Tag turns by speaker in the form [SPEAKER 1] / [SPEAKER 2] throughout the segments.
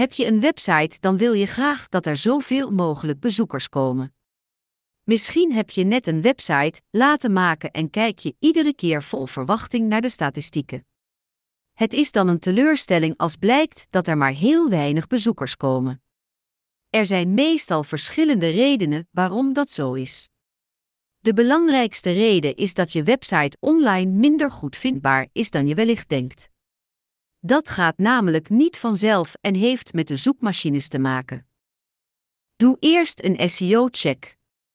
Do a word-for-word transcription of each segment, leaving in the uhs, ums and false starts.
[SPEAKER 1] Heb je een website, dan wil je graag dat er zoveel mogelijk bezoekers komen. Misschien heb je net een website laten maken en kijk je iedere keer vol verwachting naar de statistieken. Het is dan een teleurstelling als blijkt dat er maar heel weinig bezoekers komen. Er zijn meestal verschillende redenen waarom dat zo is. De belangrijkste reden is dat je website online minder goed vindbaar is dan je wellicht denkt. Dat gaat namelijk niet vanzelf en heeft met de zoekmachines te maken. Doe eerst een S E O-check.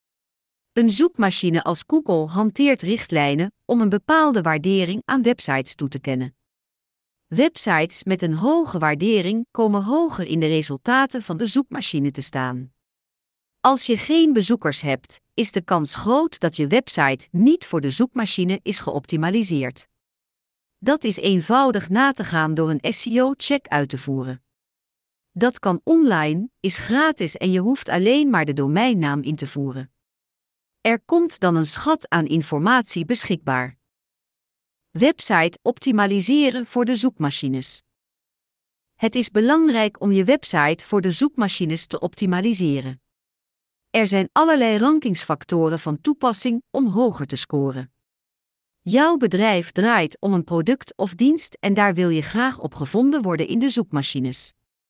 [SPEAKER 1] Een zoekmachine als Google hanteert richtlijnen om een bepaalde waardering aan websites toe te kennen. Websites met een hoge waardering komen hoger in de resultaten van de zoekmachine te staan. Als je geen bezoekers hebt, is de kans groot dat je website niet voor de zoekmachine is geoptimaliseerd. Dat is eenvoudig na te gaan door een S E O-check uit te voeren. Dat kan online, is gratis en je hoeft alleen maar de domeinnaam in te voeren. Er komt dan een schat aan informatie beschikbaar. Website optimaliseren voor de zoekmachines. Het is belangrijk om je website voor de zoekmachines te optimaliseren. Er zijn allerlei rankingsfactoren van toepassing om hoger te scoren. Jouw bedrijf draait om een product of dienst en daar wil je graag op gevonden worden in de zoekmachines.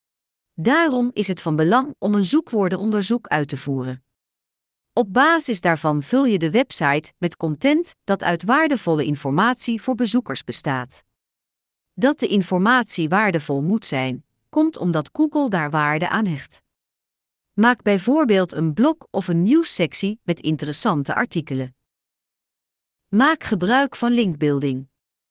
[SPEAKER 1] Daarom is het van belang om een zoekwoordenonderzoek uit te voeren. Op basis daarvan vul je de website met content dat uit waardevolle informatie voor bezoekers bestaat. Dat de informatie waardevol moet zijn, komt omdat Google daar waarde aan hecht. Maak bijvoorbeeld een blog of een nieuwssectie met interessante artikelen. Maak gebruik van linkbuilding.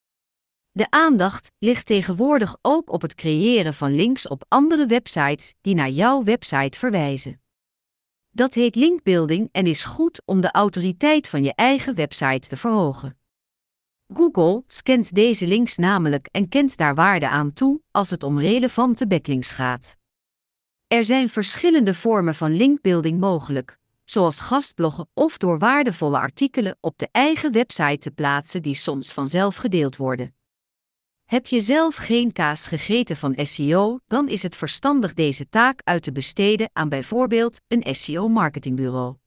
[SPEAKER 1] De aandacht ligt tegenwoordig ook op het creëren van links op andere websites die naar jouw website verwijzen. Dat heet linkbuilding en is goed om de autoriteit van je eigen website te verhogen. Google scant deze links namelijk en kent daar waarde aan toe als het om relevante backlinks gaat. Er zijn verschillende vormen van linkbuilding mogelijk, zoals gastbloggen of door waardevolle artikelen op de eigen website te plaatsen die soms vanzelf gedeeld worden. Heb je zelf geen kaas gegeten van S E O, dan is het verstandig deze taak uit te besteden aan bijvoorbeeld een S E O-marketingbureau.